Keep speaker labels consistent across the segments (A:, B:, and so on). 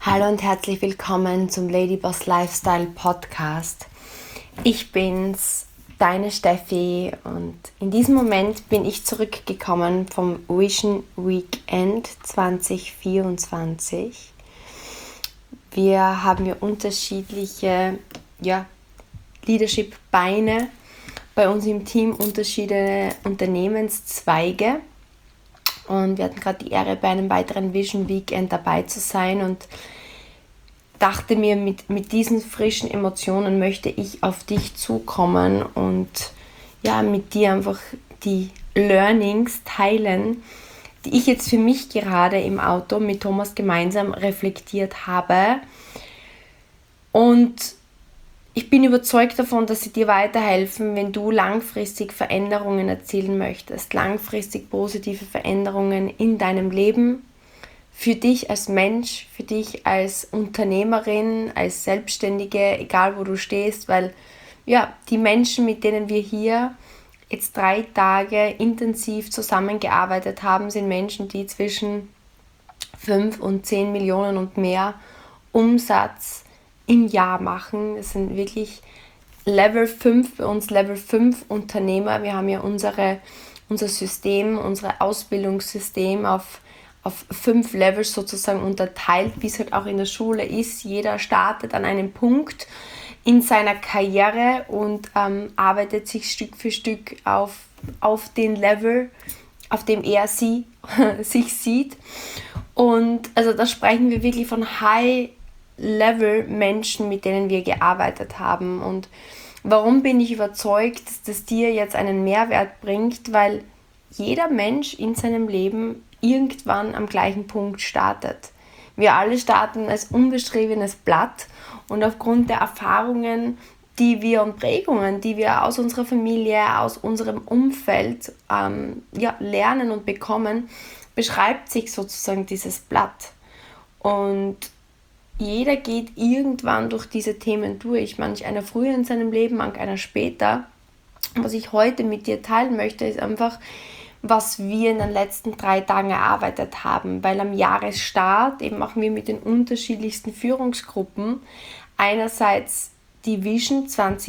A: Hallo und herzlich willkommen zum Ladyboss Lifestyle Podcast. Ich bin's, deine Steffi, und in diesem Moment bin ich zurückgekommen vom Vision Weekend 2024. Wir haben ja unterschiedliche Leadership-Beine bei uns im Team, unterschiedliche Unternehmenszweige. Und wir hatten gerade die Ehre, bei einem weiteren Vision Weekend dabei zu sein und dachte mir, mit diesen frischen Emotionen möchte ich auf dich zukommen und mit dir einfach die Learnings teilen, die ich jetzt für mich gerade im Auto mit Thomas gemeinsam reflektiert habe. Und ich bin überzeugt davon, dass sie dir weiterhelfen, wenn du langfristig Veränderungen erzielen möchtest, langfristig positive Veränderungen in deinem Leben, für dich als Mensch, für dich als Unternehmerin, als Selbstständige, egal wo du stehst, weil die Menschen, mit denen wir hier jetzt 3 Tage intensiv zusammengearbeitet haben, sind Menschen, die zwischen 5 und 10 Millionen und mehr Umsatz im Jahr machen. Das sind wirklich Level 5 bei uns, Level 5 Unternehmer. Wir haben ja unser System, unser Ausbildungssystem auf 5 Levels sozusagen unterteilt, wie es halt auch in der Schule ist. Jeder startet an einem Punkt in seiner Karriere und arbeitet sich Stück für Stück auf den Level, auf dem er sich sieht. Und also da sprechen wir wirklich von High-Level-Menschen, mit denen wir gearbeitet haben. Und warum bin ich überzeugt, dass das dir jetzt einen Mehrwert bringt? Weil jeder Mensch in seinem Leben irgendwann am gleichen Punkt startet. Wir alle starten als unbeschriebenes Blatt und aufgrund der Erfahrungen, die wir und Prägungen, die wir aus unserer Familie, aus unserem Umfeld lernen und bekommen, beschreibt sich sozusagen dieses Blatt. Und jeder geht irgendwann durch diese Themen durch. Manch einer früher in seinem Leben, manch einer später. Was ich heute mit dir teilen möchte, ist einfach, was wir in den letzten 3 Tagen erarbeitet haben, weil am Jahresstart eben machen wir mit den unterschiedlichsten Führungsgruppen einerseits die Vision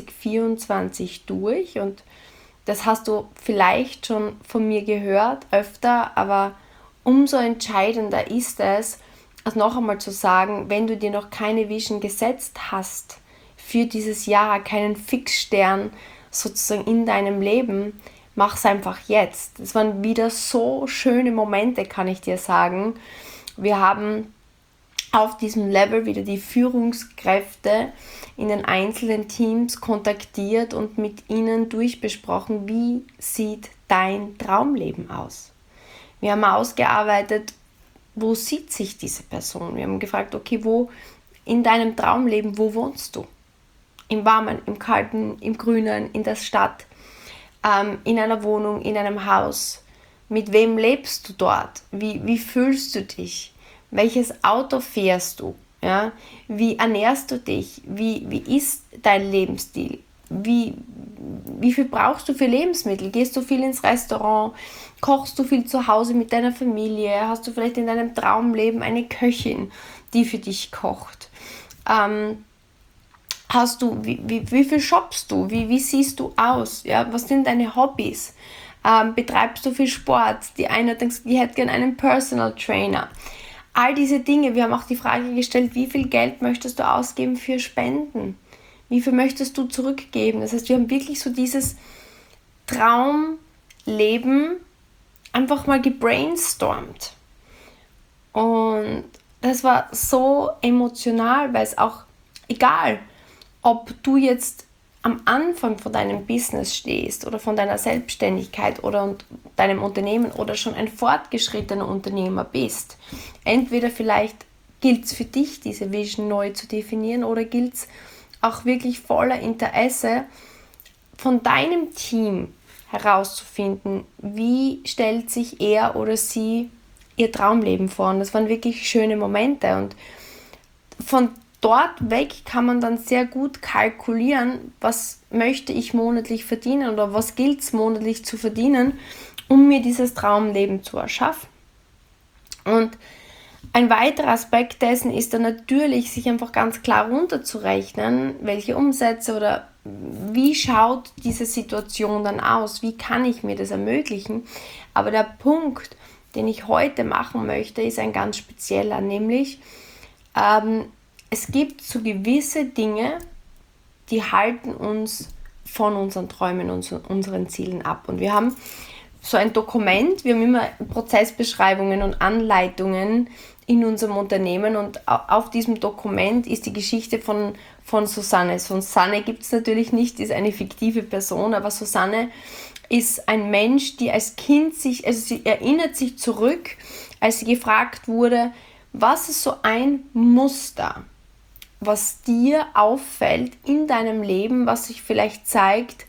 A: 2024 durch, und das hast du vielleicht schon von mir gehört öfter, aber umso entscheidender ist es, noch einmal zu sagen, wenn du dir noch keine Vision gesetzt hast für dieses Jahr, keinen Fixstern sozusagen in deinem Leben, mach es einfach jetzt. Es waren wieder so schöne Momente, kann ich dir sagen. Wir haben auf diesem Level wieder die Führungskräfte in den einzelnen Teams kontaktiert und mit ihnen durchbesprochen, wie sieht dein Traumleben aus. Wir haben ausgearbeitet, wo sieht sich diese Person. Wir haben gefragt, okay, wo in deinem Traumleben, wo wohnst du? Im Warmen, im Kalten, im Grünen, in der Stadt, in einer Wohnung, in einem Haus. Mit wem lebst du dort? Wie fühlst du dich? Welches Auto fährst du? Ja? Wie ernährst du dich? Wie ist dein Lebensstil? Wie viel brauchst du für Lebensmittel? Gehst du viel ins Restaurant? Kochst du viel zu Hause mit deiner Familie? Hast du vielleicht in deinem Traumleben eine Köchin, die für dich kocht? Wie viel shoppst du? Wie siehst du aus? Ja? Was sind deine Hobbys? Betreibst du viel Sport? Die eine hat gesagt, die hätte gerne einen Personal Trainer. All diese Dinge. Wir haben auch die Frage gestellt, wie viel Geld möchtest du ausgeben für Spenden? Wie viel möchtest du zurückgeben? Das heißt, wir haben wirklich so dieses Traumleben einfach mal gebrainstormt. Und das war so emotional, weil es auch, egal, ob du jetzt am Anfang von deinem Business stehst oder von deiner Selbstständigkeit oder deinem Unternehmen oder schon ein fortgeschrittener Unternehmer bist, entweder vielleicht gilt es für dich, diese Vision neu zu definieren, oder gilt es auch wirklich voller Interesse von deinem Team herauszufinden, wie stellt sich er oder sie ihr Traumleben vor. Und das waren wirklich schöne Momente. Und von dort weg kann man dann sehr gut kalkulieren, was möchte ich monatlich verdienen oder was gilt es monatlich zu verdienen, um mir dieses Traumleben zu erschaffen. Und Ein weiterer Aspekt dessen ist dann natürlich, sich einfach ganz klar runterzurechnen, welche Umsätze oder wie schaut diese Situation dann aus, wie kann ich mir das ermöglichen. Aber der Punkt, den ich heute machen möchte, ist ein ganz spezieller, nämlich es gibt so gewisse Dinge, die halten uns von unseren Träumen und unseren Zielen ab. Und wir haben so ein Dokument, wir haben immer Prozessbeschreibungen und Anleitungen in unserem Unternehmen und auf diesem Dokument ist die Geschichte von Susanne. Susanne gibt es natürlich nicht, ist eine fiktive Person, aber Susanne ist ein Mensch, die als Kind sie erinnert sich zurück, als sie gefragt wurde, was ist so ein Muster, was dir auffällt in deinem Leben, was sich vielleicht zeigt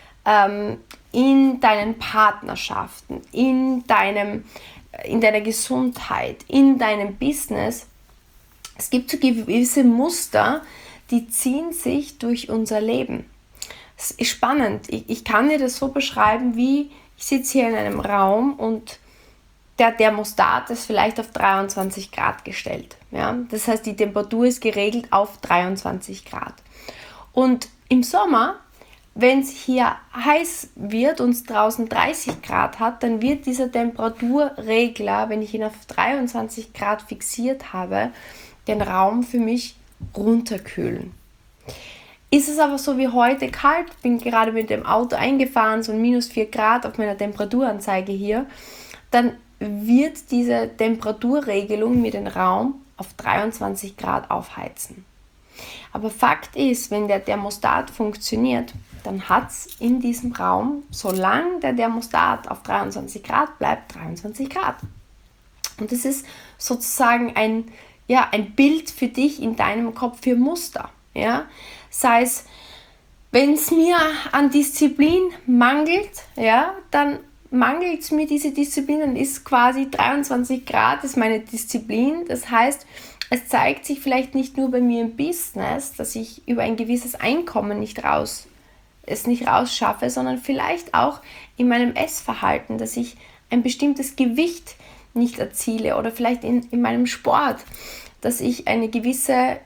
A: in deinen Partnerschaften, in deiner Gesundheit, in deinem Business. Es gibt so gewisse Muster, die ziehen sich durch unser Leben. Es ist spannend. Ich kann dir das so beschreiben, wie ich sitze hier in einem Raum und der Thermostat ist vielleicht auf 23 Grad gestellt. Ja? Das heißt, die Temperatur ist geregelt auf 23 Grad. Und im Sommer, wenn es hier heiß wird und es draußen 30 Grad hat, dann wird dieser Temperaturregler, wenn ich ihn auf 23 Grad fixiert habe, den Raum für mich runterkühlen. Ist es aber so wie heute kalt, bin gerade mit dem Auto eingefahren, so minus 4 Grad auf meiner Temperaturanzeige hier, dann wird diese Temperaturregelung mir den Raum auf 23 Grad aufheizen. Aber Fakt ist, wenn der Thermostat funktioniert, dann hat es in diesem Raum, solange der Thermostat auf 23 Grad bleibt, 23 Grad. Und das ist sozusagen ein Bild für dich in deinem Kopf für Muster. Ja? Sei es, wenn es mir an Disziplin mangelt, ja, dann mangelt es mir diese Disziplin, dann ist quasi 23 Grad ist meine Disziplin. Das heißt, es zeigt sich vielleicht nicht nur bei mir im Business, dass ich über ein gewisses Einkommen nicht rausschaffe, sondern vielleicht auch in meinem Essverhalten, dass ich ein bestimmtes Gewicht nicht erziele oder vielleicht in meinem Sport, dass ich eine gewisse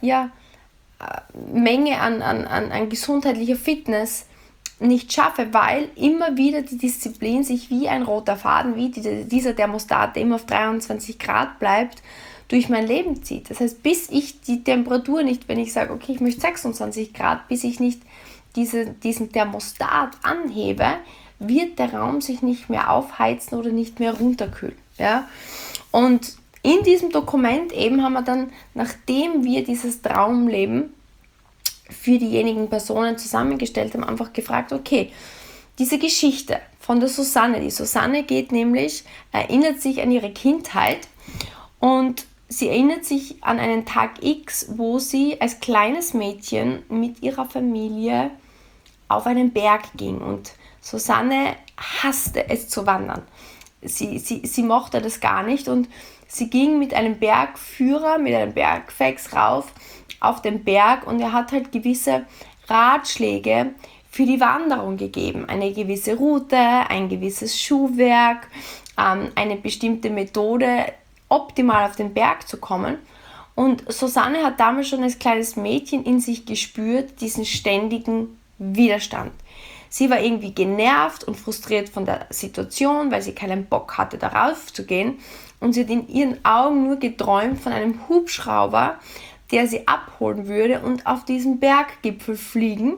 A: Menge an gesundheitlicher Fitness nicht schaffe, weil immer wieder die Disziplin sich wie ein roter Faden, wie dieser Thermostat, der immer auf 23 Grad bleibt, durch mein Leben zieht. Das heißt, bis ich die Temperatur nicht, wenn ich sage, okay, ich möchte 26 Grad, bis ich nicht diesen Thermostat anhebe, wird der Raum sich nicht mehr aufheizen oder nicht mehr runterkühlen. Ja? Und in diesem Dokument eben haben wir dann, nachdem wir dieses Traumleben für diejenigen Personen zusammengestellt haben, einfach gefragt, okay, diese Geschichte von der Susanne, die Susanne erinnert sich an ihre Kindheit und sie erinnert sich an einen Tag X, wo sie als kleines Mädchen mit ihrer Familie auf einen Berg ging und Susanne hasste es zu wandern. Sie mochte das gar nicht und sie ging mit einem Bergführer, mit einem Bergfex rauf auf den Berg und er hat halt gewisse Ratschläge für die Wanderung gegeben. Eine gewisse Route, ein gewisses Schuhwerk, eine bestimmte Methode, optimal auf den Berg zu kommen. Und Susanne hat damals schon als kleines Mädchen in sich gespürt, diesen ständigen Widerstand. Sie war irgendwie genervt und frustriert von der Situation, weil sie keinen Bock hatte, darauf zu gehen. Und sie hat in ihren Augen nur geträumt von einem Hubschrauber, der sie abholen würde und auf diesen Berggipfel fliegen,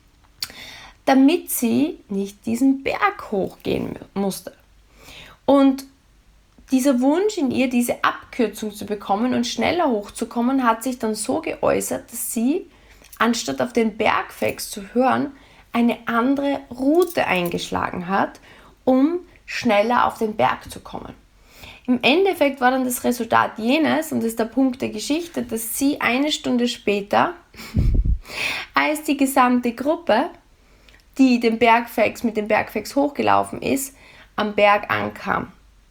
A: damit sie nicht diesen Berg hochgehen musste. Und dieser Wunsch in ihr, diese Abkürzung zu bekommen und schneller hochzukommen, hat sich dann so geäußert, dass sie, anstatt auf den Bergfex zu hören, eine andere Route eingeschlagen hat, um schneller auf den Berg zu kommen. Im Endeffekt war dann das Resultat jenes, und das ist der Punkt der Geschichte, dass sie eine Stunde später als die gesamte Gruppe, die mit dem Bergfex hochgelaufen ist, am Berg ankam.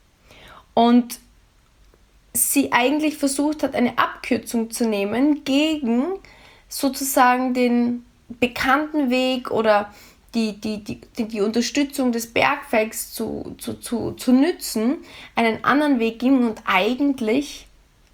A: Und sie eigentlich versucht hat, eine Abkürzung zu nehmen gegen sozusagen den bekannten Weg oder die Unterstützung des Bergfegs zu nützen, einen anderen Weg ging und eigentlich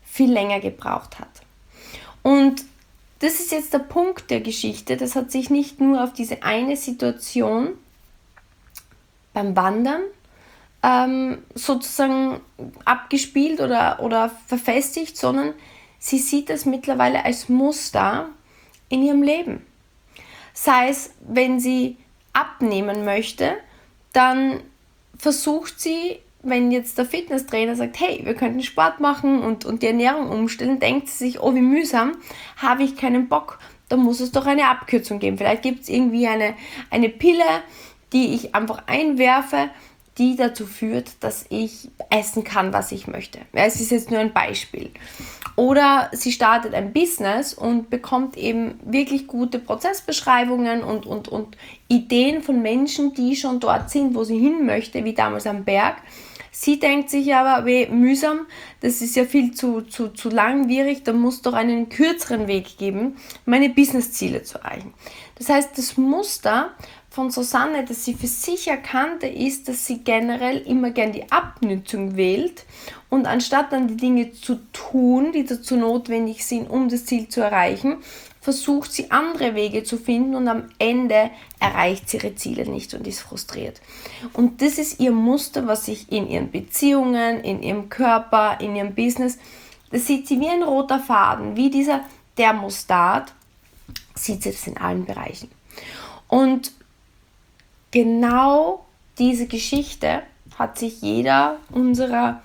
A: viel länger gebraucht hat. Und das ist jetzt der Punkt der Geschichte. Das hat sich nicht nur auf diese eine Situation beim Wandern sozusagen abgespielt oder verfestigt, sondern sie sieht das mittlerweile als Muster in ihrem Leben. Sei es, wenn sie abnehmen möchte, dann versucht sie, wenn jetzt der Fitnesstrainer sagt, hey, wir könnten Sport machen und die Ernährung umstellen, denkt sie sich, oh, wie mühsam, habe ich keinen Bock, da muss es doch eine Abkürzung geben. Vielleicht gibt es irgendwie eine Pille, die ich einfach einwerfe, die dazu führt, dass ich essen kann, was ich möchte. Ja, es ist jetzt nur ein Beispiel. Oder sie startet ein Business und bekommt eben wirklich gute Prozessbeschreibungen und Ideen von Menschen, die schon dort sind, wo sie hin möchte, wie damals am Berg. Sie denkt sich aber, mühsam, das ist ja viel zu langwierig, da muss doch einen kürzeren Weg geben, meine Businessziele zu erreichen. Das heißt, das Muster von Susanne, dass sie für sich erkannte, ist, dass sie generell immer gern die Abnützung wählt und anstatt dann die Dinge zu tun, die dazu notwendig sind, um das Ziel zu erreichen, versucht sie andere Wege zu finden und am Ende erreicht sie ihre Ziele nicht und ist frustriert. Und das ist ihr Muster, was sich in ihren Beziehungen, in ihrem Körper, in ihrem Business, das sieht sie wie ein roter Faden, wie dieser Thermostat, sieht sie das in allen Bereichen. Und genau diese Geschichte hat sich jeder unserer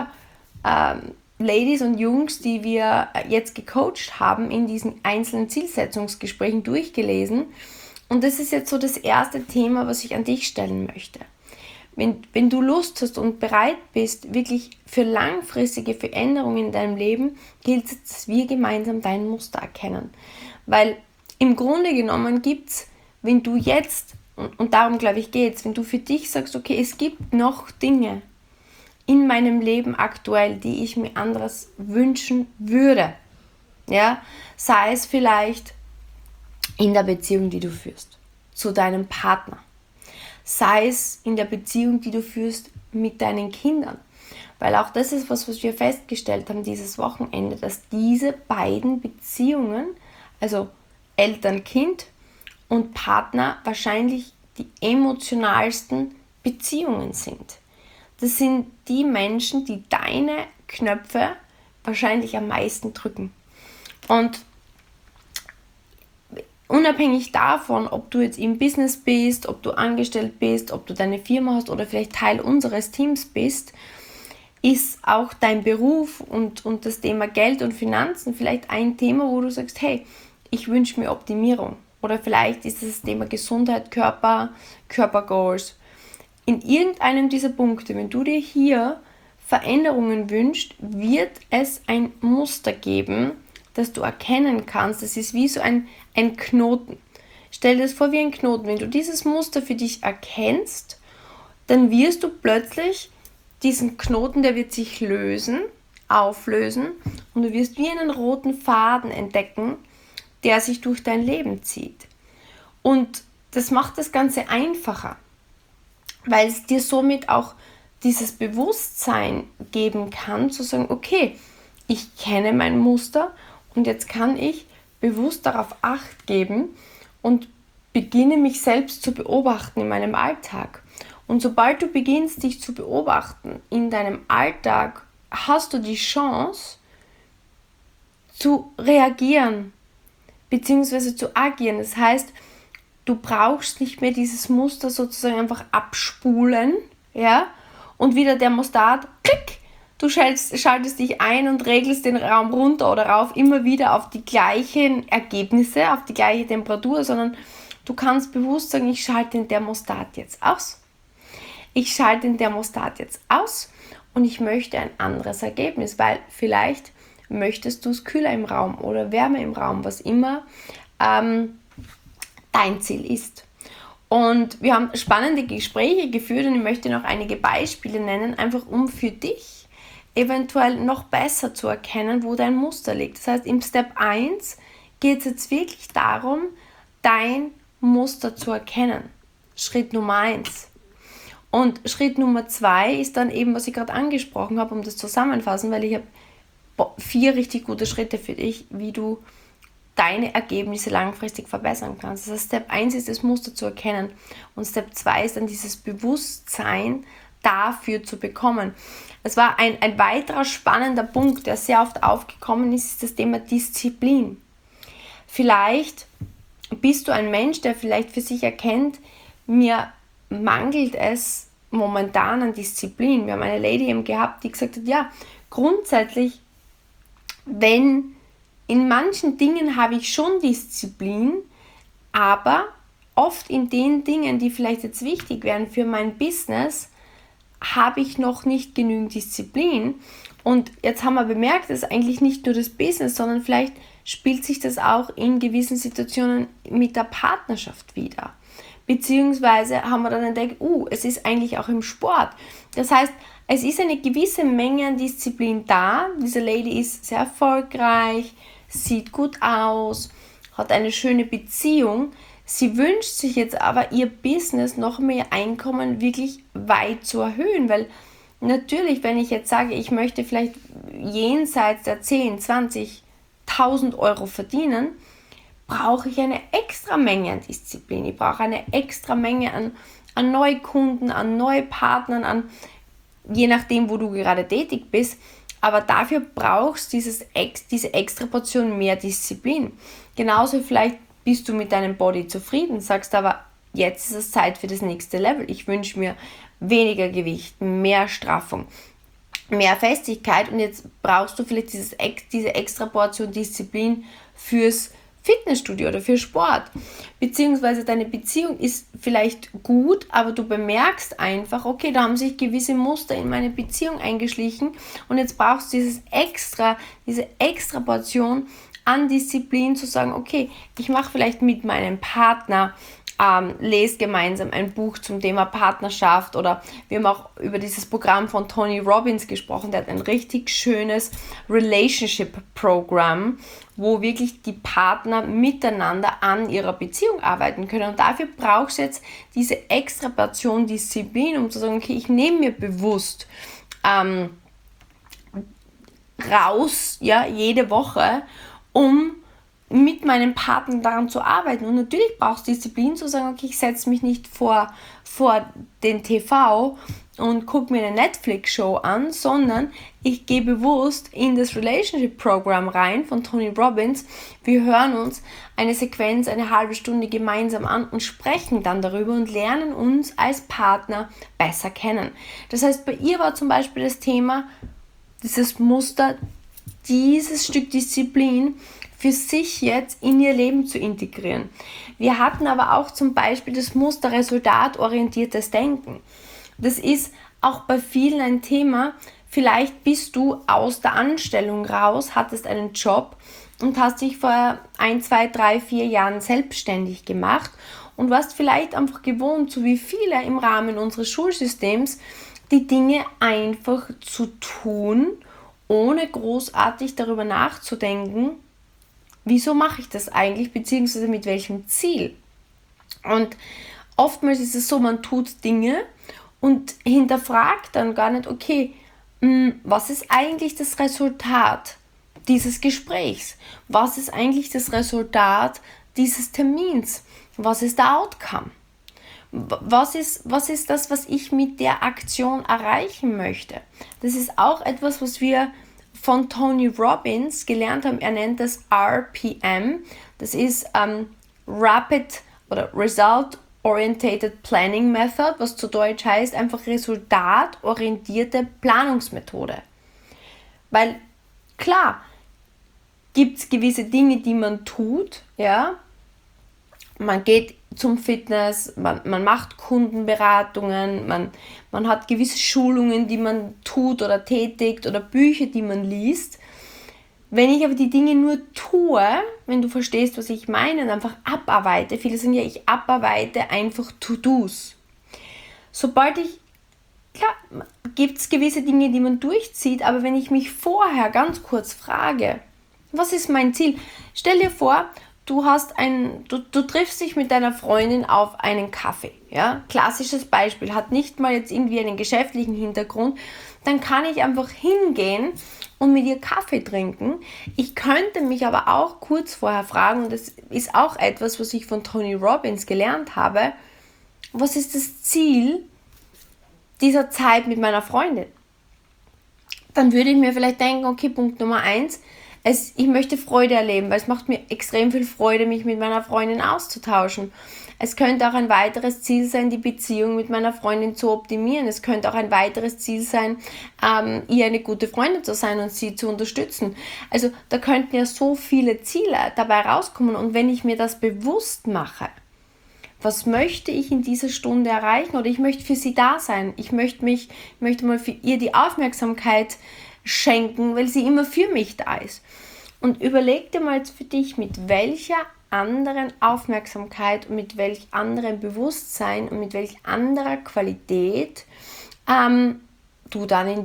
A: Ladies und Jungs, die wir jetzt gecoacht haben, in diesen einzelnen Zielsetzungsgesprächen durchgelesen. Und das ist jetzt so das erste Thema, was ich an dich stellen möchte. Wenn du Lust hast und bereit bist, wirklich für langfristige Veränderungen in deinem Leben, gilt es, dass wir gemeinsam dein Muster erkennen. Weil im Grunde genommen gibt es, wenn du jetzt, und darum glaube ich geht es, wenn du für dich sagst, okay, es gibt noch Dinge in meinem Leben aktuell, die ich mir anderes wünschen würde. Ja? Sei es vielleicht in der Beziehung, die du führst, zu deinem Partner. Sei es in der Beziehung, die du führst mit deinen Kindern. Weil auch das ist was wir festgestellt haben dieses Wochenende, dass diese beiden Beziehungen, also Eltern-Kind und Partner, wahrscheinlich die emotionalsten Beziehungen sind. Das sind die Menschen, die deine Knöpfe wahrscheinlich am meisten drücken. Und unabhängig davon, ob du jetzt im Business bist, ob du angestellt bist, ob du deine Firma hast oder vielleicht Teil unseres Teams bist, ist auch dein Beruf und das Thema Geld und Finanzen vielleicht ein Thema, wo du sagst, hey, ich wünsche mir Optimierung. Oder vielleicht ist es das Thema Gesundheit, Körpergoals. In irgendeinem dieser Punkte, wenn du dir hier Veränderungen wünschst, wird es ein Muster geben, das du erkennen kannst. Das ist wie so ein Knoten. Stell dir das vor wie ein Knoten. Wenn du dieses Muster für dich erkennst, dann wirst du plötzlich diesen Knoten, der wird sich auflösen und du wirst wie einen roten Faden entdecken, der sich durch dein Leben zieht. Und das macht das Ganze einfacher, weil es dir somit auch dieses Bewusstsein geben kann, zu sagen, okay, ich kenne mein Muster und jetzt kann ich bewusst darauf Acht geben und beginne mich selbst zu beobachten in meinem Alltag. Und sobald du beginnst, dich zu beobachten in deinem Alltag, hast du die Chance zu reagieren bzw. zu agieren. Das heißt, du brauchst nicht mehr dieses Muster sozusagen einfach abspulen, ja, und wieder der Thermostat, klick, du schaltest dich ein und regelst den Raum runter oder rauf, immer wieder auf die gleichen Ergebnisse, auf die gleiche Temperatur, sondern du kannst bewusst sagen, ich schalte den Thermostat jetzt aus. Ich schalte den Thermostat jetzt aus und ich möchte ein anderes Ergebnis, weil vielleicht möchtest du es kühler im Raum oder wärmer im Raum, was immer dein Ziel ist. Und wir haben spannende Gespräche geführt und ich möchte noch einige Beispiele nennen, einfach um für dich eventuell noch besser zu erkennen, wo dein Muster liegt. Das heißt, im Step 1 geht es jetzt wirklich darum, dein Muster zu erkennen. Schritt Nummer 1. Und Schritt Nummer 2 ist dann eben, was ich gerade angesprochen habe, um das zusammenzufassen, weil ich habe 4 richtig gute Schritte für dich, wie du deine Ergebnisse langfristig verbessern kannst. Das heißt, Step 1 ist, das Muster zu erkennen. Und Step 2 ist dann dieses Bewusstsein dafür zu bekommen. Es war ein weiterer spannender Punkt, der sehr oft aufgekommen ist, ist das Thema Disziplin. Vielleicht bist du ein Mensch, der vielleicht für sich erkennt, mir mangelt es momentan an Disziplin. Wir haben eine Lady eben gehabt, die gesagt hat, ja, grundsätzlich, wenn in manchen Dingen habe ich schon Disziplin, aber oft in den Dingen, die vielleicht jetzt wichtig wären für mein Business, habe ich noch nicht genügend Disziplin. Und jetzt haben wir bemerkt, dass eigentlich nicht nur das Business, sondern vielleicht spielt sich das auch in gewissen Situationen mit der Partnerschaft wieder. Beziehungsweise haben wir dann entdeckt, es ist eigentlich auch im Sport. Das heißt, es ist eine gewisse Menge an Disziplin da. Diese Lady ist sehr erfolgreich, sieht gut aus, hat eine schöne Beziehung. Sie wünscht sich jetzt aber, ihr Business noch mehr Einkommen wirklich weit zu erhöhen, weil natürlich, wenn ich jetzt sage, ich möchte vielleicht jenseits der 10, 20.000 Euro verdienen, brauche ich eine extra Menge an Disziplin. Ich brauche eine extra Menge an Neukunden, an Neupartnern, je nachdem, wo du gerade tätig bist. Aber dafür brauchst du diese extra Portion mehr Disziplin. Genauso vielleicht bist du mit deinem Body zufrieden, sagst aber, jetzt ist es Zeit für das nächste Level. Ich wünsche mir weniger Gewicht, mehr Straffung, mehr Festigkeit und jetzt brauchst du vielleicht diese extra Portion Disziplin fürs Fitnessstudio oder für Sport. Beziehungsweise deine Beziehung ist vielleicht gut, aber du bemerkst einfach, okay, da haben sich gewisse Muster in meine Beziehung eingeschlichen und jetzt brauchst du diese extra Portion an Disziplin zu sagen, okay, ich mache vielleicht mit meinem Partner, lese gemeinsam ein Buch zum Thema Partnerschaft oder wir haben auch über dieses Programm von Tony Robbins gesprochen, der hat ein richtig schönes Relationship-Programm, wo wirklich die Partner miteinander an ihrer Beziehung arbeiten können und dafür brauchst du jetzt diese extra Portion Disziplin, um zu sagen, okay, ich nehme mir bewusst raus, ja, jede Woche, um mit meinem Partner daran zu arbeiten. Und natürlich brauchst du Disziplin zu sagen, okay, ich setze mich nicht vor den TV und gucke mir eine Netflix-Show an, sondern ich gehe bewusst in das Relationship-Programm rein von Tony Robbins. Wir hören uns eine Sequenz, eine halbe Stunde gemeinsam an und sprechen dann darüber und lernen uns als Partner besser kennen. Das heißt, bei ihr war zum Beispiel das Thema, dieses Muster, dieses Stück Disziplin für sich jetzt in ihr Leben zu integrieren. Wir hatten aber auch zum Beispiel das Muster resultatorientiertes Denken. Das ist auch bei vielen ein Thema. Vielleicht bist du aus der Anstellung raus, hattest einen Job und hast dich vor 1, 2, 3, 4 Jahren selbstständig gemacht und warst vielleicht einfach gewohnt, so wie viele im Rahmen unseres Schulsystems, die Dinge einfach zu tun, ohne großartig darüber nachzudenken, wieso mache ich das eigentlich, beziehungsweise mit welchem Ziel. Und oftmals ist es so, man tut Dinge und hinterfragt dann gar nicht, okay, was ist eigentlich das Resultat dieses Gesprächs? Was ist eigentlich das Resultat dieses Termins? Was ist der Outcome? Was ist das, was ich mit der Aktion erreichen möchte? Das ist auch etwas, was wir von Tony Robbins gelernt haben. Er nennt das RPM. Das ist Rapid oder Result Oriented Planning Method, was zu Deutsch heißt einfach resultatorientierte Planungsmethode. Weil klar, gibt es gewisse Dinge, die man tut, ja. Man geht zum Fitness, man macht Kundenberatungen, man hat gewisse Schulungen, die man tut oder tätigt oder Bücher, die man liest. Wenn ich aber die Dinge nur tue, wenn du verstehst, was ich meine, und einfach abarbeite, viele sagen ja, ich abarbeite einfach To-Dos. Klar, gibt es gewisse Dinge, die man durchzieht, aber wenn ich mich vorher ganz kurz frage, was ist mein Ziel? Stell dir vor, du triffst dich mit deiner Freundin auf einen Kaffee. Ja? Klassisches Beispiel, hat nicht mal jetzt irgendwie einen geschäftlichen Hintergrund. Dann kann ich einfach hingehen und mit ihr Kaffee trinken. Ich könnte mich aber auch kurz vorher fragen, und das ist auch etwas, was ich von Tony Robbins gelernt habe, was ist das Ziel dieser Zeit mit meiner Freundin? Dann würde ich mir vielleicht denken, okay, Punkt Nummer 1, ich möchte Freude erleben, weil es macht mir extrem viel Freude, mich mit meiner Freundin auszutauschen. Es könnte auch ein weiteres Ziel sein, die Beziehung mit meiner Freundin zu optimieren. Es könnte auch ein weiteres Ziel sein, ihr eine gute Freundin zu sein und sie zu unterstützen. Also da könnten ja so viele Ziele dabei rauskommen. Und wenn ich mir das bewusst mache, was möchte ich in dieser Stunde erreichen, oder ich möchte für sie da sein, ich möchte mal für ihr die Aufmerksamkeit schenken, weil sie immer für mich da ist. Und überleg dir mal jetzt für dich, mit welcher anderen Aufmerksamkeit und mit welch anderem Bewusstsein und mit welch anderer Qualität du dann in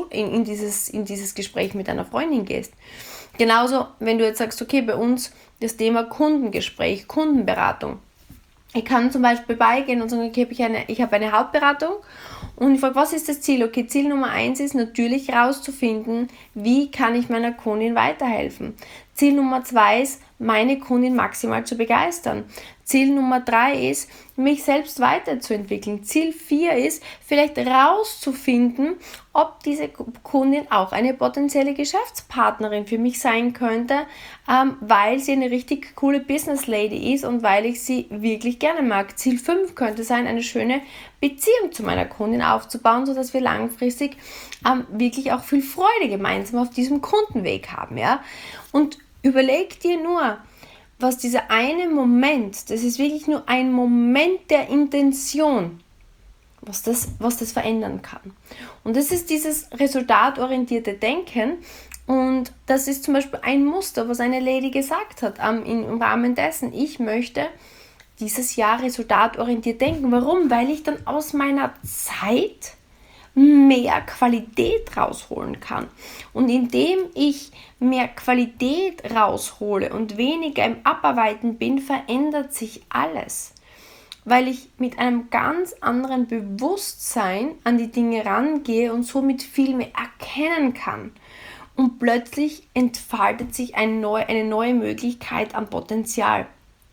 A: dieses Gespräch mit deiner Freundin gehst. Genauso, wenn du jetzt sagst, okay, bei uns das Thema Kundengespräch, Kundenberatung. Ich kann zum Beispiel beigehen und sagen, okay, ich habe eine Hautberatung und ich frage, was ist das Ziel? Okay, Ziel Nummer 1 ist natürlich herauszufinden, wie kann ich meiner Kundin weiterhelfen. Ziel Nummer 2 ist, meine Kundin maximal zu begeistern. Ziel Nummer 3 ist, mich selbst weiterzuentwickeln. Ziel 4 ist, vielleicht herauszufinden, ob diese Kundin auch eine potenzielle Geschäftspartnerin für mich sein könnte, weil sie eine richtig coole Business Lady ist und weil ich sie wirklich gerne mag. Ziel 5 könnte sein, eine schöne Beziehung zu meiner Kundin aufzubauen, sodass wir langfristig wirklich auch viel Freude gemeinsam auf diesem Kundenweg haben. Ja? Und überleg dir nur, was dieser eine Moment, das ist wirklich nur ein Moment der Intention, was das verändern kann. Und das ist dieses resultatorientierte Denken, und das ist zum Beispiel ein Muster, was eine Lady gesagt hat im Rahmen dessen, ich möchte dieses Jahr resultatorientiert denken. Warum? Weil ich dann aus meiner Zeit mehr Qualität rausholen kann. Und indem ich mehr Qualität raushole und weniger im Abarbeiten bin, verändert sich alles. Weil ich mit einem ganz anderen Bewusstsein an die Dinge rangehe und somit viel mehr erkennen kann. Und plötzlich entfaltet sich eine neue Möglichkeit an Potenzial.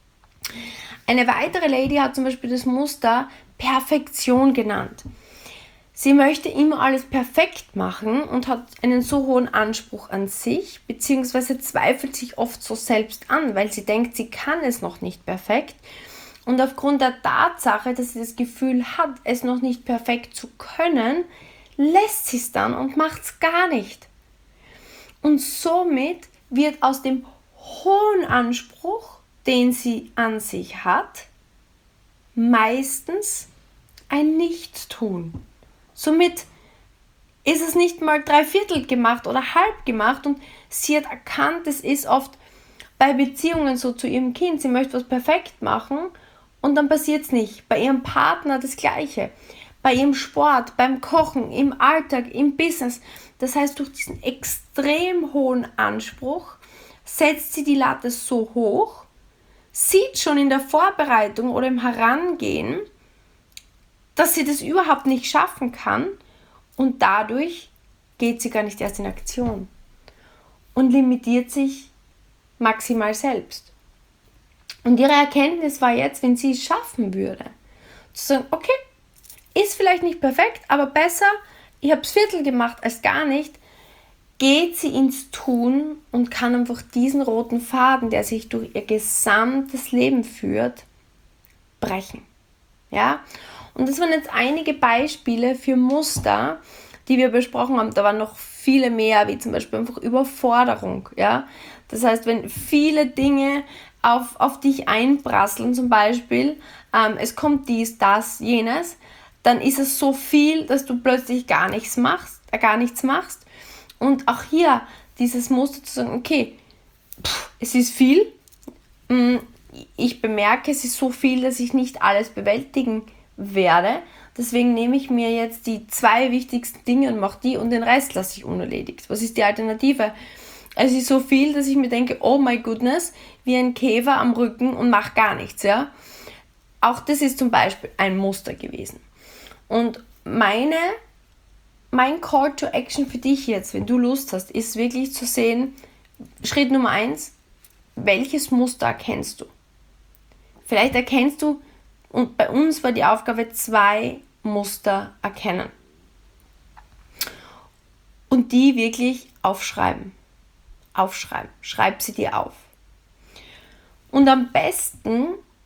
A: Eine weitere Lady hat zum Beispiel das Muster Perfektion genannt. Sie möchte immer alles perfekt machen und hat einen so hohen Anspruch an sich, beziehungsweise zweifelt sich oft so selbst an, weil sie denkt, sie kann es noch nicht perfekt. Und aufgrund der Tatsache, dass sie das Gefühl hat, es noch nicht perfekt zu können, lässt sie es dann und macht es gar nicht. Und somit wird aus dem hohen Anspruch, den sie an sich hat, meistens ein Nichtstun. Somit ist es nicht mal 3/4 gemacht oder halb gemacht, und sie hat erkannt, es ist oft bei Beziehungen so zu ihrem Kind, sie möchte was perfekt machen und dann passiert es nicht. Bei ihrem Partner das Gleiche, bei ihrem Sport, beim Kochen, im Alltag, im Business. Das heißt, durch diesen extrem hohen Anspruch setzt sie die Latte so hoch, sieht schon in der Vorbereitung oder im Herangehen, dass sie das überhaupt nicht schaffen kann, und dadurch geht sie gar nicht erst in Aktion und limitiert sich maximal selbst. Und ihre Erkenntnis war jetzt, wenn sie es schaffen würde, zu sagen, okay, ist vielleicht nicht perfekt, aber besser, ich habe es 1/4 gemacht als gar nicht, geht sie ins Tun und kann einfach diesen roten Faden, der sich durch ihr gesamtes Leben führt, brechen. Ja? Und das waren jetzt einige Beispiele für Muster, die wir besprochen haben. Da waren noch viele mehr, wie zum Beispiel einfach Überforderung. Ja? Das heißt, wenn viele Dinge auf dich einprasseln, zum Beispiel, es kommt dies, das, jenes, dann ist es so viel, dass du plötzlich gar nichts machst. Und auch hier dieses Muster zu sagen, okay, es ist viel, ich bemerke, es ist so viel, dass ich nicht alles bewältigen werde. Deswegen nehme ich mir jetzt die 2 wichtigsten Dinge und mache die, und den Rest lasse ich unerledigt. Was ist die Alternative? Es ist so viel, dass ich mir denke, oh my goodness, wie ein Käfer am Rücken und mache gar nichts. Ja? Auch das ist zum Beispiel ein Muster gewesen. Und meine mein Call to Action für dich jetzt, wenn du Lust hast, ist wirklich zu sehen, Schritt Nummer 1, welches Muster erkennst du? Vielleicht erkennst du, und bei uns war die Aufgabe 2 Muster erkennen. Und die wirklich aufschreiben. Schreib sie dir auf. Und am besten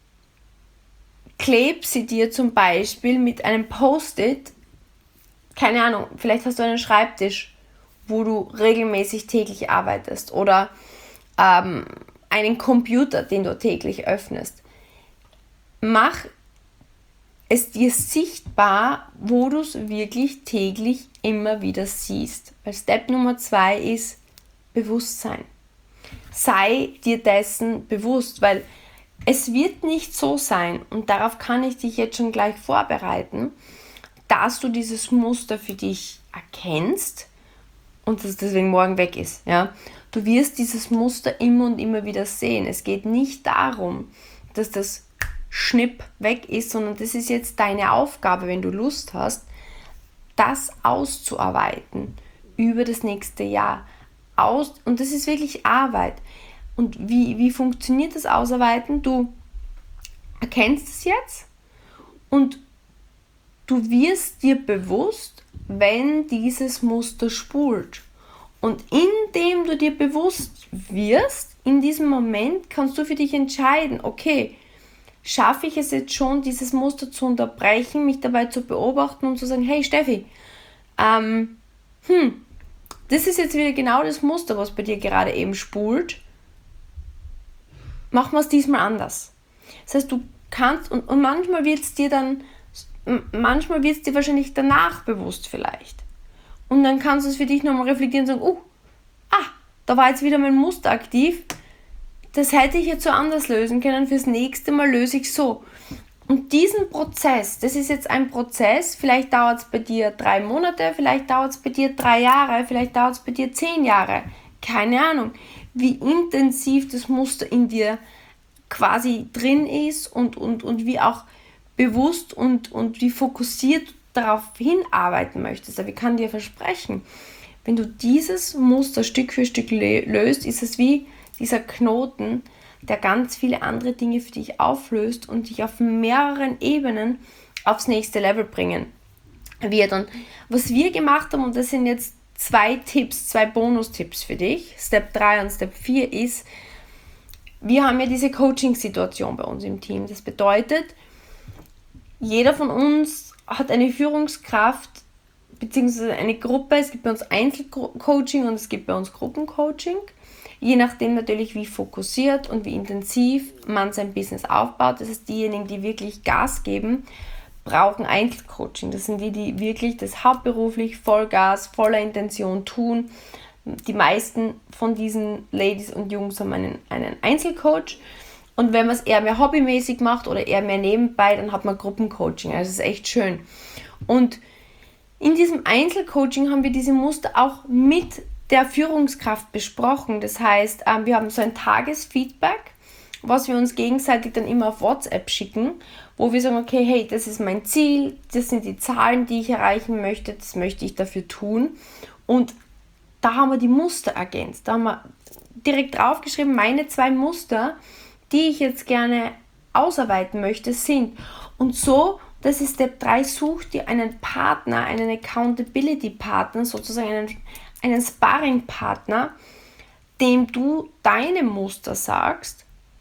A: kleb sie dir zum Beispiel mit einem Post-it, keine Ahnung, vielleicht hast du einen Schreibtisch, wo du regelmäßig täglich arbeitest oder einen Computer, den du täglich öffnest. Mach es dir sichtbar, wo du es wirklich täglich immer wieder siehst. Weil Step Nummer 2 ist Bewusstsein. Sei dir dessen bewusst, weil es wird nicht so sein, und darauf kann ich dich jetzt schon gleich vorbereiten, dass du dieses Muster für dich erkennst und dass es deswegen morgen weg ist. Ja? Du wirst dieses Muster immer und immer wieder sehen. Es geht nicht darum, dass das Schnipp weg ist, sondern das ist jetzt deine Aufgabe, wenn du Lust hast, das auszuarbeiten über das nächste Jahr. Und das ist wirklich Arbeit. Und wie funktioniert das Ausarbeiten? Du erkennst es jetzt und du wirst dir bewusst, wenn dieses Muster spult. Und indem du dir bewusst wirst, in diesem Moment kannst du für dich entscheiden, okay, schaffe ich es jetzt schon, dieses Muster zu unterbrechen, mich dabei zu beobachten und zu sagen, hey Steffi, das ist jetzt wieder genau das Muster, was bei dir gerade eben spult. Machen wir es diesmal anders. Das heißt, du kannst, und manchmal wird es dir wahrscheinlich danach bewusst vielleicht. Und dann kannst du es für dich nochmal reflektieren und sagen, da war jetzt wieder mein Muster aktiv. Das hätte ich jetzt so anders lösen können. Fürs nächste Mal löse ich so. Und diesen Prozess, das ist jetzt ein Prozess, vielleicht dauert es bei dir 3 Monate, vielleicht dauert es bei dir 3 Jahre, vielleicht dauert es bei dir 10 Jahre. Keine Ahnung, wie intensiv das Muster in dir quasi drin ist und wie auch bewusst und wie fokussiert du darauf hinarbeiten möchtest. Aber ich kann dir versprechen, wenn du dieses Muster Stück für Stück löst, ist es wie dieser Knoten, der ganz viele andere Dinge für dich auflöst und dich auf mehreren Ebenen aufs nächste Level bringen wird. Und was wir gemacht haben, und das sind jetzt 2 Bonustipps für dich, Step 3 und Step 4 ist, wir haben ja diese Coaching-Situation bei uns im Team. Das bedeutet, jeder von uns hat eine Führungskraft bzw. eine Gruppe. Es gibt bei uns Einzelcoaching und es gibt bei uns Gruppencoaching. Je nachdem natürlich, wie fokussiert und wie intensiv man sein Business aufbaut. Das heißt, diejenigen, die wirklich Gas geben, brauchen Einzelcoaching. Das sind die wirklich das hauptberuflich Vollgas, voller Intention tun. Die meisten von diesen Ladies und Jungs haben einen Einzelcoach. Und wenn man es eher mehr hobbymäßig macht oder eher mehr nebenbei, dann hat man Gruppencoaching. Also das ist echt schön. Und in diesem Einzelcoaching haben wir diese Muster auch mit der Führungskraft besprochen. Das heißt, wir haben so ein Tagesfeedback, was wir uns gegenseitig dann immer auf WhatsApp schicken, wo wir sagen, okay, hey, das ist mein Ziel, das sind die Zahlen, die ich erreichen möchte, das möchte ich dafür tun. Und da haben wir die Muster ergänzt. Da haben wir direkt draufgeschrieben, meine 2 Muster, die ich jetzt gerne ausarbeiten möchte, sind. Und so, das ist Step 3, such dir einen Partner, einen Accountability-Partner, sozusagen einen Sparring-Partner, dem du deine Muster sagst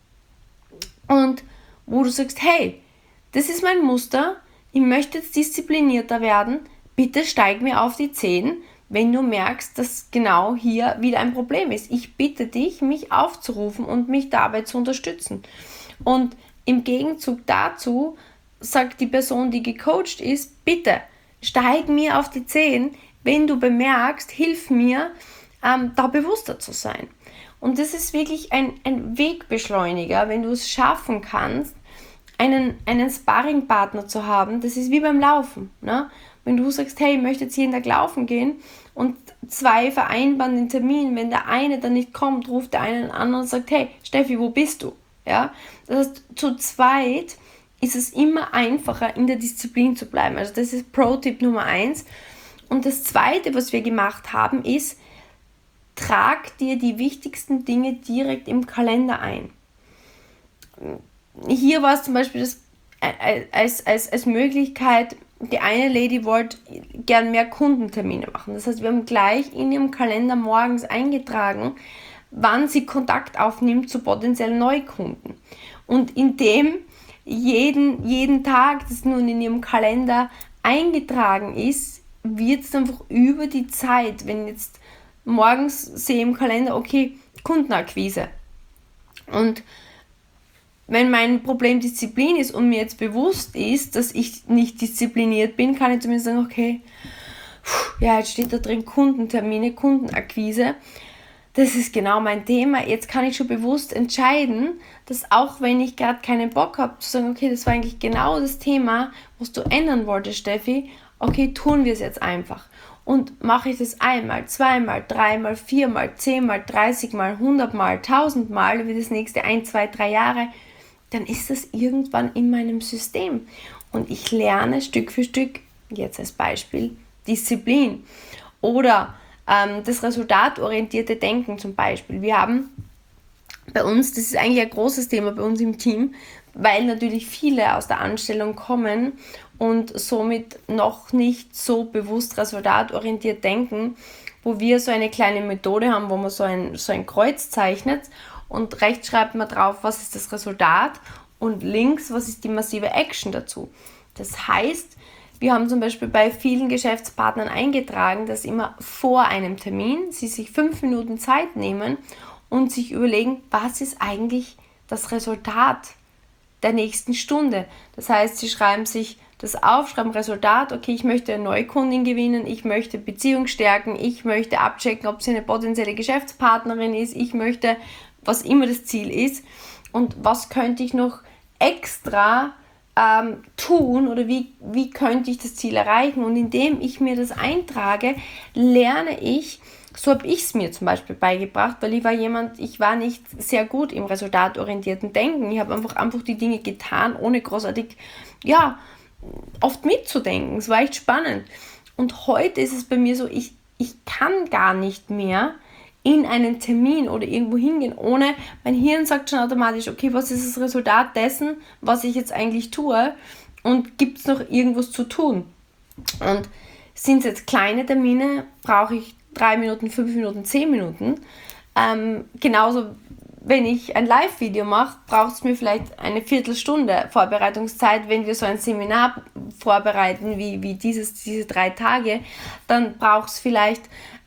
A: und wo du sagst, hey, das ist mein Muster, ich möchte jetzt disziplinierter werden, bitte steig mir auf die 10, wenn du merkst, dass genau hier wieder ein Problem ist. Ich bitte dich, mich aufzurufen und mich dabei zu unterstützen. Und im Gegenzug dazu sagt die Person, die gecoacht ist, bitte steig mir auf die 10, wenn du bemerkst, hilf mir, da bewusster zu sein. Und das ist wirklich ein Wegbeschleuniger, wenn du es schaffen kannst, einen Sparringpartner zu haben. Das ist wie beim Laufen. Ne? Wenn du sagst, hey, ich möchte jetzt jeden Tag laufen gehen und 2 vereinbaren den Termin, wenn der eine dann nicht kommt, ruft der eine den anderen und sagt, hey, Steffi, wo bist du? Ja? Das heißt, zu zweit ist es immer einfacher, in der Disziplin zu bleiben. Also das ist Pro-Tipp Nummer 1. Und das Zweite, was wir gemacht haben, ist, trag dir die wichtigsten Dinge direkt im Kalender ein. Hier war es zum Beispiel das, als Möglichkeit, die eine Lady wollte gern mehr Kundentermine machen. Das heißt, wir haben gleich in ihrem Kalender morgens eingetragen, wann sie Kontakt aufnimmt zu potenziellen Neukunden. Und indem jeden Tag, das nun in ihrem Kalender eingetragen ist, wird es einfach über die Zeit, wenn jetzt morgens sehe im Kalender, okay, Kundenakquise. Und wenn mein Problem Disziplin ist und mir jetzt bewusst ist, dass ich nicht diszipliniert bin, kann ich zumindest sagen, okay, ja, jetzt steht da drin Kundentermine, Kundenakquise. Das ist genau mein Thema. Jetzt kann ich schon bewusst entscheiden, dass auch wenn ich gerade keinen Bock habe, zu sagen, okay, das war eigentlich genau das Thema, was du ändern wolltest, Steffi. Okay, tun wir es jetzt einfach. Und mache ich das einmal, zweimal, dreimal, viermal, 10-mal, 30-mal, 100-mal, 1000-mal über das nächste 1, 2, 3 Jahre, dann ist das irgendwann in meinem System. Und ich lerne Stück für Stück, jetzt als Beispiel, Disziplin. Oder das resultatorientierte Denken zum Beispiel. Wir haben bei uns, das ist eigentlich ein großes Thema bei uns im Team, weil natürlich viele aus der Anstellung kommen und somit noch nicht so bewusst resultatorientiert denken, wo wir so eine kleine Methode haben, wo man so ein Kreuz zeichnet und rechts schreibt man drauf, was ist das Resultat und links, was ist die massive Action dazu. Das heißt, wir haben zum Beispiel bei vielen Geschäftspartnern eingetragen, dass immer vor einem Termin sie sich 5 Minuten Zeit nehmen und sich überlegen, was ist eigentlich das Resultat der nächsten Stunde. Das heißt, sie schreiben sich das auf, schreiben Resultat, okay, ich möchte eine Neukundin gewinnen, ich möchte Beziehung stärken, ich möchte abchecken, ob sie eine potenzielle Geschäftspartnerin ist, ich möchte, was immer das Ziel ist und was könnte ich noch extra tun oder wie könnte ich das Ziel erreichen. Und indem ich mir das eintrage, lerne ich, so habe ich es mir zum Beispiel beigebracht, weil ich war nicht sehr gut im resultatorientierten Denken. Ich habe einfach die Dinge getan, ohne großartig, oft mitzudenken. Es war echt spannend. Und heute ist es bei mir so, ich kann gar nicht mehr in einen Termin oder irgendwo hingehen, ohne, mein Hirn sagt schon automatisch, okay, was ist das Resultat dessen, was ich jetzt eigentlich tue und gibt es noch irgendwas zu tun? Und sind es jetzt kleine Termine, brauche ich 3 Minuten, 5 Minuten, 10 Minuten. Genauso, wenn ich ein Live-Video mache, braucht es mir vielleicht eine Viertelstunde Vorbereitungszeit. Wenn wir so ein Seminar vorbereiten, wie diese 3 Tage, dann braucht es vielleicht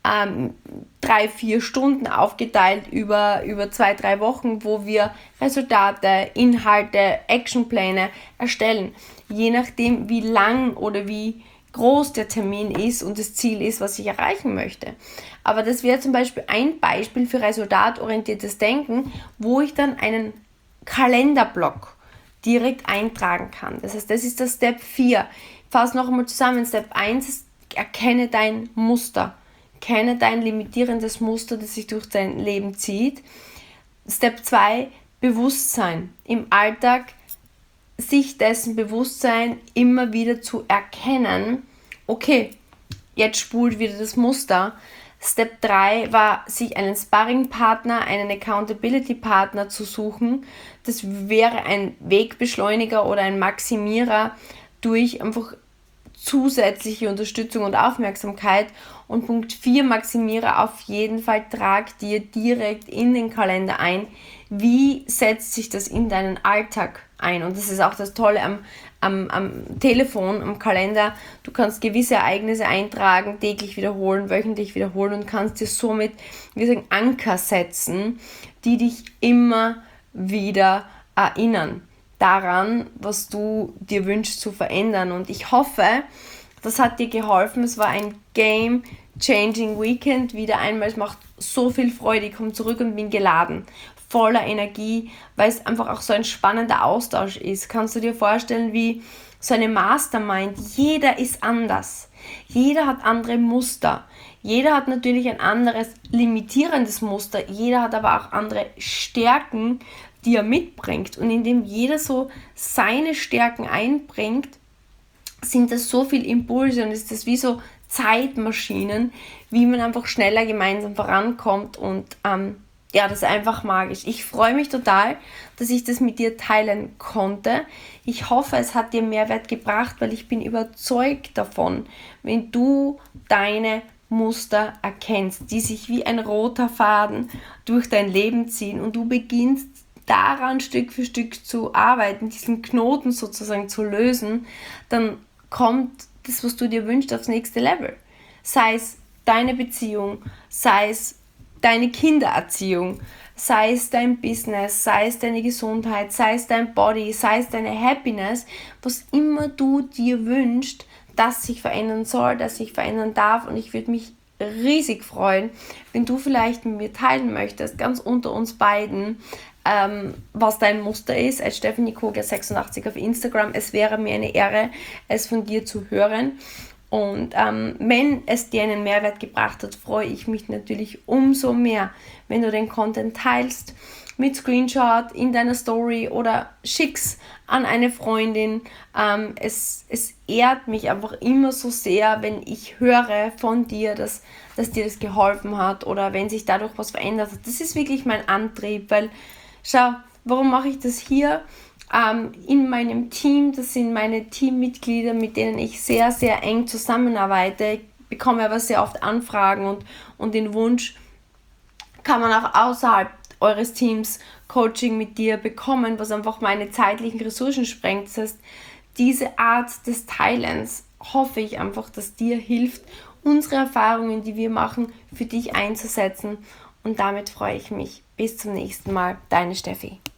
A: 3-4 Stunden aufgeteilt über 2-3 Wochen, wo wir Resultate, Inhalte, Actionpläne erstellen. Je nachdem, wie lang oder wie groß der Termin ist und das Ziel ist, was ich erreichen möchte. Aber das wäre zum Beispiel ein Beispiel für resultatorientiertes Denken, wo ich dann einen Kalenderblock direkt eintragen kann. Das heißt, das ist der Step 4. Ich fasse noch einmal zusammen. Step 1 ist, erkenne dein Muster. Kenne dein limitierendes Muster, das sich durch dein Leben zieht. Step 2, Bewusstsein. Im Alltag sich dessen Bewusstsein immer wieder zu erkennen, okay, jetzt spult wieder das Muster. Step 3 war, sich einen Sparringpartner, einen Accountability-Partner zu suchen. Das wäre ein Wegbeschleuniger oder ein Maximierer durch einfach zusätzliche Unterstützung und Aufmerksamkeit. Und Punkt 4, maximiere auf jeden Fall, trag dir direkt in den Kalender ein, wie setzt sich das in deinen Alltag ein. Und das ist auch das Tolle am Telefon, am Kalender. Du kannst gewisse Ereignisse eintragen, täglich wiederholen, wöchentlich wiederholen und kannst dir somit, Anker setzen, die dich immer wieder erinnern daran, was du dir wünschst zu verändern. Und ich hoffe, das hat dir geholfen. Es war ein Game-Changing Weekend. Wieder einmal, es macht so viel Freude. Ich komme zurück und bin geladen, voller Energie, weil es einfach auch so ein spannender Austausch ist. Kannst du dir vorstellen, wie so eine Mastermind, jeder ist anders. Jeder hat andere Muster. Jeder hat natürlich ein anderes limitierendes Muster. Jeder hat aber auch andere Stärken, die er mitbringt. Und indem jeder so seine Stärken einbringt, sind das so viele Impulse und ist das wie so Zeitmaschinen, wie man einfach schneller gemeinsam vorankommt und ja, das ist einfach magisch. Ich freue mich total, dass ich das mit dir teilen konnte. Ich hoffe, es hat dir Mehrwert gebracht, weil ich bin überzeugt davon, wenn du deine Muster erkennst, die sich wie ein roter Faden durch dein Leben ziehen und du beginnst daran Stück für Stück zu arbeiten, diesen Knoten sozusagen zu lösen, dann kommt das, was du dir wünschst, aufs nächste Level. Sei es deine Beziehung, sei es deine Kindererziehung, sei es dein Business, sei es deine Gesundheit, sei es dein Body, sei es deine Happiness, was immer du dir wünschst, das sich verändern soll, das sich verändern darf. Und ich würde mich riesig freuen, wenn du vielleicht mit mir teilen möchtest, ganz unter uns beiden, was dein Muster ist, als Stephanie Kogler 86 auf Instagram. Es wäre mir eine Ehre, es von dir zu hören. Und wenn es dir einen Mehrwert gebracht hat, freue ich mich natürlich umso mehr, wenn du den Content teilst mit Screenshot in deiner Story oder schick's an eine Freundin. Es ehrt mich einfach immer so sehr, wenn ich höre von dir, dass dir das geholfen hat oder wenn sich dadurch was verändert hat. Das ist wirklich mein Antrieb, weil schau, warum mache ich das hier? In meinem Team, das sind meine Teammitglieder, mit denen ich sehr, sehr eng zusammenarbeite. Ich bekomme aber sehr oft Anfragen und den Wunsch, kann man auch außerhalb eures Teams Coaching mit dir bekommen, was einfach meine zeitlichen Ressourcen sprengt. Das heißt, diese Art des Teilens hoffe ich einfach, dass dir hilft, unsere Erfahrungen, die wir machen, für dich einzusetzen. Und damit freue ich mich. Bis zum nächsten Mal. Deine Steffi.